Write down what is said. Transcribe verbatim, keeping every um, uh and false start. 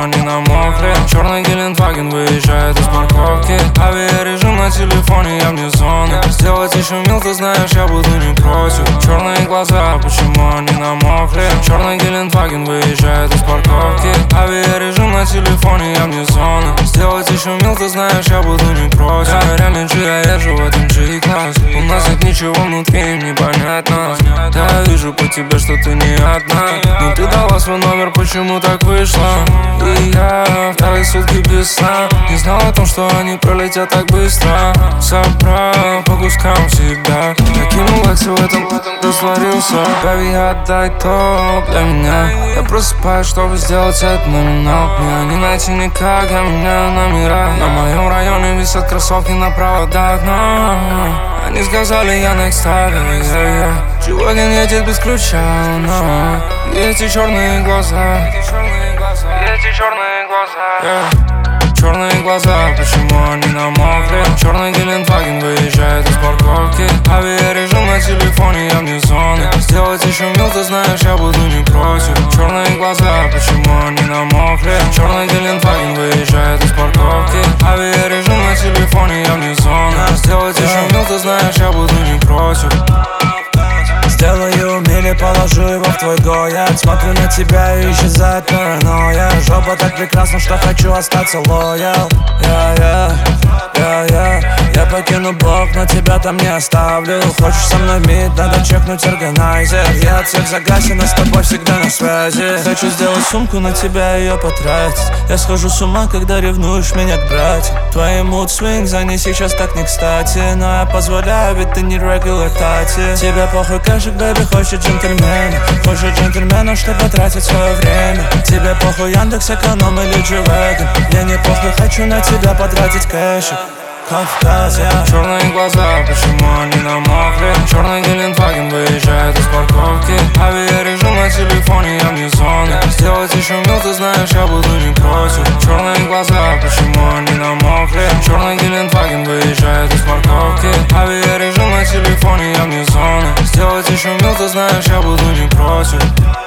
они намокли. Черный Гелендваген выезжает из парковки. Авиарежим на телефоне, я вне зоны. Сделать еще мил, ты знаешь, я буду не против. Черные глаза, почему они намокли? Черный Гелендваген выезжает из парковки. Авиарежим на телефоне, я вне зоны. Сделать еще мил, ты знаешь, я буду не против. Я реально G, я езжу в этом G-класс. У нас нет ничего внутри, им непонятно. Я вижу по тебе, что ты не одна. Но ты дала свой номер, почему так вышло? И я вторые сутки без сна. Не знал о том, что они пролетят так быстро. Собрал по кускам себя. Накинул лайкс в этом, растворился. Baby, отдай топ для меня. Я просыпаюсь, чтобы сделать это номинал. Меня не найти никак, я меняю номера. На моем районе висят кроссовки на проводах, но они сказали, я next level, yeah, yeah. G-Wagon едет без ключа, но эти черные глаза, эти черные глаза, yeah. Черные глаза, почему они намокли? Черный Гелендваген выезжает из парковки. Авиарежим на телефоне, я вне зоны. Сделать еще мил, ты знаешь, я буду не против. Черные глаза, почему они намокли? Черный Гелендваген выезжает из парковки. Авиарежим на телефоне, я вне зоны. Сделать еще мил, ты знаешь, я буду не против. Сделаю мили, положу его в твой гоят. Смотрю на тебя и исчезает паранойя. Жопа так прекрасна, что хочу остаться лоял. Я, я, я, я, я покину блок, но тебя там не оставлю. Хочешь со мной мид, надо чекнуть органайзер. Я от всех загасен, но с тобой всегда на связи. Хочу сделать сумку, на тебя ее потратить. Я схожу с ума, когда ревнуешь меня к братьям. Твои mood swings, они сейчас так не кстати. Но я позволяю, ведь ты не regular тати. Тебе похуй кэшик, бэби, хочет джентльмена. Хочет джентльмена, чтобы тратить свое время. Тебе похуй Яндекс, эконом или G-Wagon. Мне не похуй, хочу на тебя потратить кэшик. Кавказ, я. Черные глаза, почему они намокли? Черный Гелендваген выезжает из парковки. Авиарежим на телефоне, я вне зоны. Сделать еще мил, ты знаешь, я буду не против. Черные глаза, почему они намокли? Черный Гелендваген выезжает из парковки. Авиарежим на телефоне, я вне зоны. Сделать еще мил, ты знаешь, я буду не против.